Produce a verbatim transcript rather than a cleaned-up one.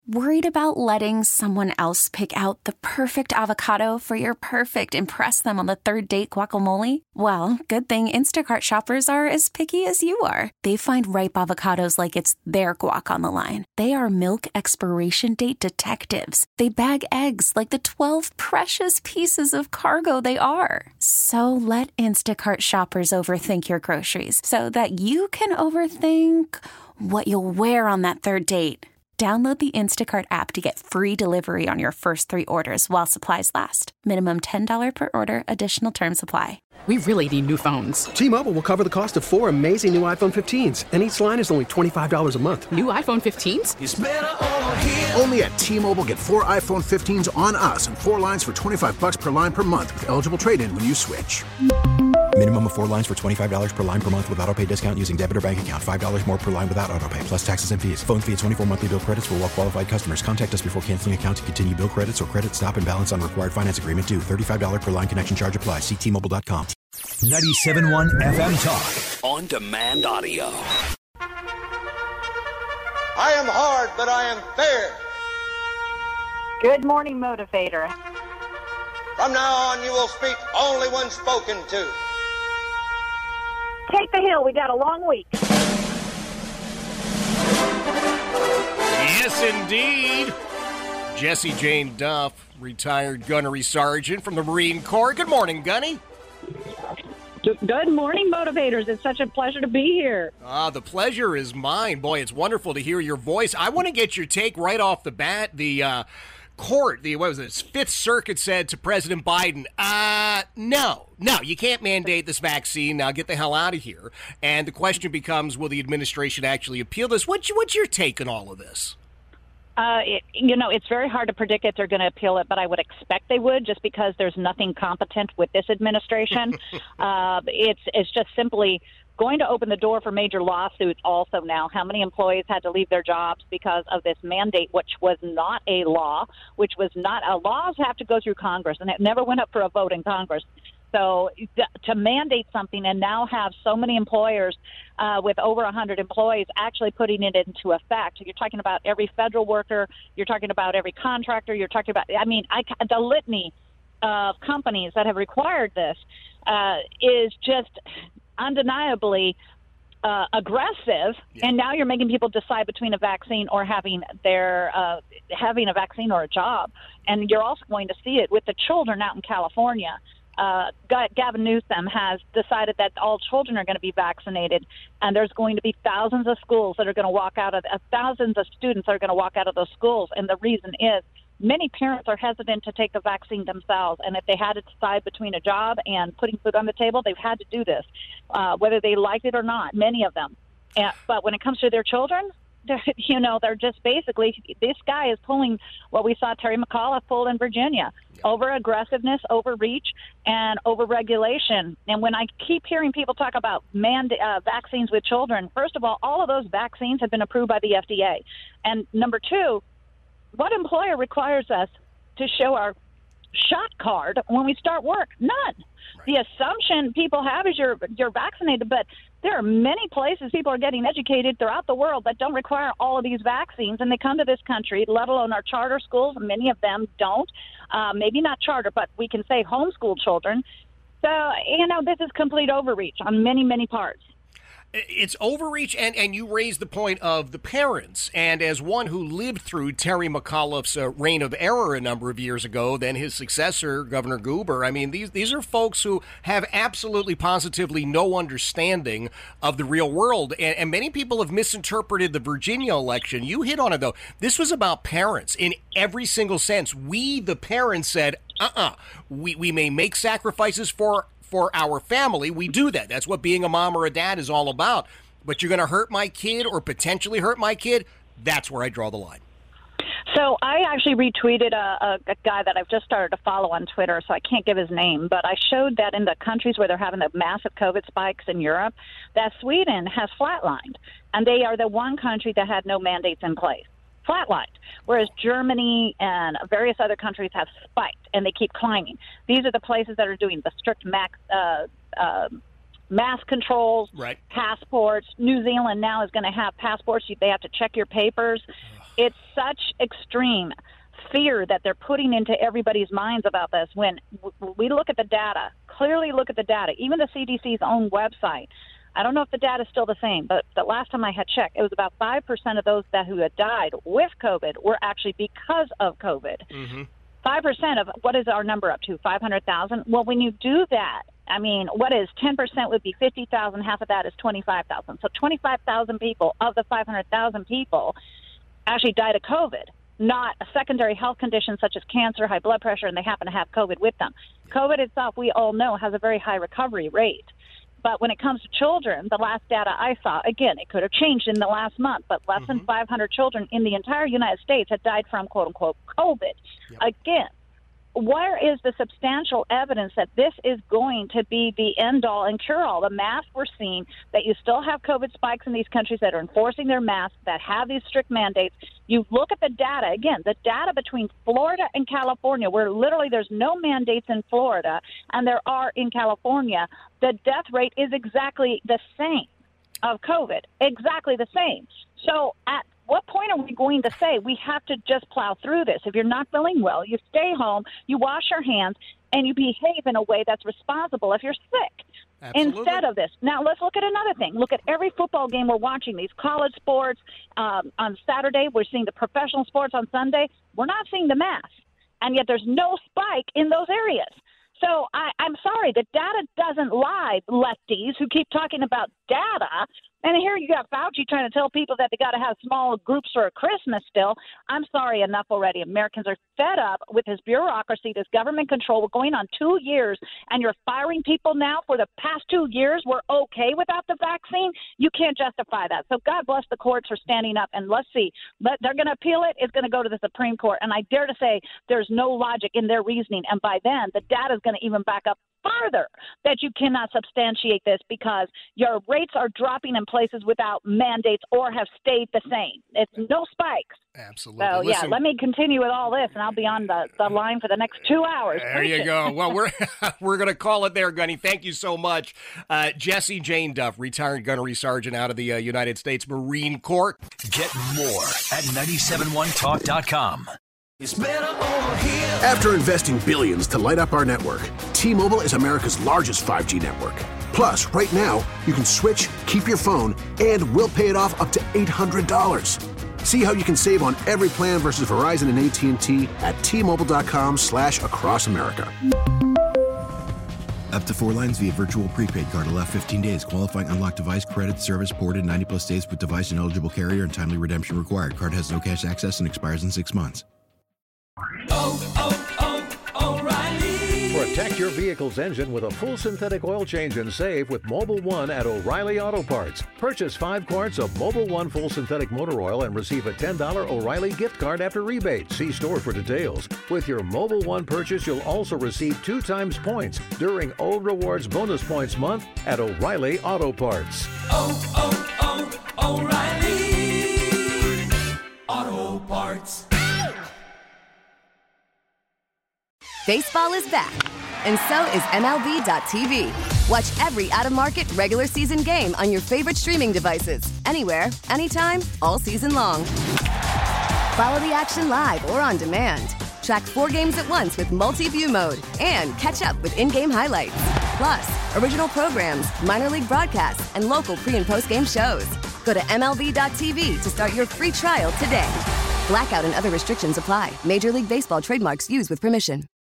Worried about letting someone else pick out the perfect avocado for your perfect impress them on the third date guacamole? Well, good thing Instacart shoppers are as picky as you are. They find ripe avocados like it's their guac on the line. They are milk expiration date detectives. They bag eggs like the twelve precious pieces of cargo they are. So let Instacart shoppers overthink your groceries so that you can overthink what you'll wear on that third date. Download the Instacart app to get free delivery on your first three orders while supplies last. Minimum ten dollars per order. Additional terms apply. We really need new phones. T-Mobile will cover the cost of four amazing new iPhone fifteens, and each line is only twenty-five dollars a month. New iPhone fifteens? It's better over here. Only at T-Mobile, get four iPhone fifteens on us and four lines for twenty-five dollars per line per month with eligible trade-in when you switch. Minimum of four lines for twenty-five dollars per line per month with autopay discount using debit or bank account. five dollars more per line without autopay, plus taxes and fees. Phone fee at twenty-four monthly bill credits for well-qualified customers. Contact us before canceling account to continue bill credits or credit stop and balance on required finance agreement due. thirty-five dollars per line connection charge applies. See T Mobile dot com. ninety-seven point one F M Talk. On demand audio. I am hard, but I am fair. Good morning, Motivator. From now on, you will speak only when spoken to. Take the hill. We got a long week. Yes, indeed. Jessie Jane Duff, retired gunnery sergeant from the Marine Corps. Good morning, Gunny. Good morning, Motivators. It's such a pleasure to be here. Ah, the pleasure is mine. Boy, it's wonderful to hear your voice. I want to get your take right off the bat. The uh, court, the what was it, Fifth Circuit said to President Biden, uh, no, no, you can't mandate this vaccine. Now get the hell out of here. And the question becomes, will the administration actually appeal this? What's, what's your take on all of this? Uh, it, you know, it's very hard to predict if they're going to appeal it, but I would expect they would, just because there's nothing competent with this administration. uh, it's it's just simply going to open the door for major lawsuits also now. How many employees had to leave their jobs because of this mandate, which was not a law, which was not a laws have to go through Congress, and it never went up for a vote in Congress. So to mandate something and now have so many employers uh, with over one hundred employees actually putting it into effect. You're talking about every federal worker. You're talking about every contractor. You're talking about, I mean, I, the litany of companies that have required this uh, is just undeniably uh, aggressive. Yeah. And now you're making people decide between a vaccine or having their uh, having a vaccine or a job. And you're also going to see it with the children out in California. Uh, Gavin Newsom has decided that all children are going to be vaccinated, and there's going to be thousands of schools that are going to walk out of uh, thousands of students that are going to walk out of those schools. And the reason is many parents are hesitant to take the vaccine themselves, and if they had to decide between a job and putting food on the table, they've had to do this, uh, whether they liked it or not. Many of them, and, but when it comes to their children, you know, they're just basically, this guy is pulling what we saw Terry McAuliffe pull in Virginia, over aggressiveness, overreach, and over-regulation. And when I keep hearing people talk about mand- uh, vaccines with children, first of all, all of those vaccines have been approved by the F D A. And number two, what employer requires us to show our shot card when we start work? None. Right. The assumption people have is you're you're vaccinated, but there are many places people are getting educated throughout the world that don't require all of these vaccines, and they come to this country, let alone our charter schools. Many of them don't. Uh, maybe not charter, but we can say homeschool children. So, you know, this is complete overreach on many, many parts. It's overreach, and, and you raise the point of the parents. And as one who lived through Terry McAuliffe's uh, reign of error a number of years ago, then his successor, Governor Goober, I mean, these these are folks who have absolutely positively no understanding of the real world. And, and many people have misinterpreted the Virginia election. You hit on it, though. This was about parents in every single sense. We, the parents, said, uh-uh, we, we may make sacrifices for for our family. We do that. That's what being a mom or a dad is all about. But you're going to hurt my kid or potentially hurt my kid? That's where I draw the line. So I actually retweeted a, a, a guy that I've just started to follow on Twitter, so I can't give his name, but I showed that in the countries where they're having the massive COVID spikes in Europe, that Sweden has flatlined, and they are the one country that had no mandates in place. Flatlined, whereas Germany and various other countries have spiked, and they keep climbing. These are the places that are doing the strict max, uh, uh, mass controls, right. passports. New Zealand now is going to have passports. They have to check your papers. It's such extreme fear that they're putting into everybody's minds about this. When we look at the data, clearly look at the data, even the C D C's own website, I don't know if the data is still the same, but the last time I had checked, it was about five percent of those that who had died with COVID were actually because of COVID. Mm-hmm. five percent of what is our number up to? five hundred thousand? Well, when you do that, I mean, what is ten percent would be fifty thousand. Half of that is twenty-five thousand. So twenty-five thousand people of the five hundred thousand people actually died of COVID, not a secondary health condition such as cancer, high blood pressure, and they happen to have COVID with them. COVID itself, we all know, has a very high recovery rate. But when it comes to children, the last data I saw, again, it could have changed in the last month, but less mm-hmm. than five hundred children in the entire United States had died from, quote-unquote, COVID. Yep. Again, where is the substantial evidence that this is going to be the end-all and cure-all? The math we're seeing, that you still have COVID spikes in these countries that are enforcing their masks, that have these strict mandates. You look at the data, again, the data between Florida and California, where literally there's no mandates in Florida, and there are in California, the death rate is exactly the same of COVID, exactly the same. So at what point are we going to say we have to just plow through this? If you're not feeling well, you stay home, you wash your hands, and you behave in a way that's responsible if you're sick. Absolutely. Instead of this. Now, let's look at another thing. Look at every football game we're watching, these college sports. Um, on Saturday, we're seeing the professional sports on Sunday. We're not seeing the mass, and yet there's no spike in those areas. So I, I'm sorry, the data doesn't lie, lefties who keep talking about data. And here you got Fauci trying to tell people that they got to have small groups for Christmas still. I'm sorry, enough already. Americans are fed up with this bureaucracy, this government control. We're going on two years, and you're firing people now for the past two years. We're okay without the vaccine. You can't justify that. So God bless the courts for standing up, and let's see. Let, they're going to appeal it. It's going to go to the Supreme Court, and I dare to say there's no logic in their reasoning, and by then the data is going to even back up further that you cannot substantiate this because your rates are dropping in places without mandates or have stayed the same. It's no spikes. Absolutely. So, Listen, yeah, let me continue with all this, and I'll be on the, the line for the next two hours. There you go. Well, we're we're going to call it there, Gunny. Thank you so much. Uh, Jessie Jane Duff, retired gunnery sergeant out of the uh, United States Marine Corps. Get more at nine seven one talk dot com. It's better over here. After investing billions to light up our network, T-Mobile is America's largest five G network. Plus, right now, you can switch, keep your phone, and we'll pay it off up to eight hundred dollars. See how you can save on every plan versus Verizon and A T and T at T-Mobile.com slash across America. Up to four lines via virtual prepaid card. Allow fifteen days. Qualifying unlocked device credit service ported ninety plus days with device and eligible carrier and timely redemption required. Card has no cash access and expires in six months. Oh, oh, oh, O'Reilly. Protect your vehicle's engine with a full synthetic oil change and save with Mobil one at O'Reilly Auto Parts. Purchase five quarts of Mobil one full synthetic motor oil and receive a ten dollars O'Reilly gift card after rebate. See store for details. With your Mobil one purchase, you'll also receive two times points during O Rewards Bonus Points Month at O'Reilly Auto Parts. Oh, oh, oh, O'Reilly Auto Parts. Baseball is back, and so is M L B dot T V. Watch every out-of-market regular season game on your favorite streaming devices, anywhere, anytime, all season long. Follow the action live or on demand. Track four games at once with multi-view mode and catch up with in-game highlights. Plus, original programs, minor league broadcasts, and local pre- and post-game shows. Go to M L B dot T V to start your free trial today. Blackout and other restrictions apply. Major League Baseball trademarks used with permission.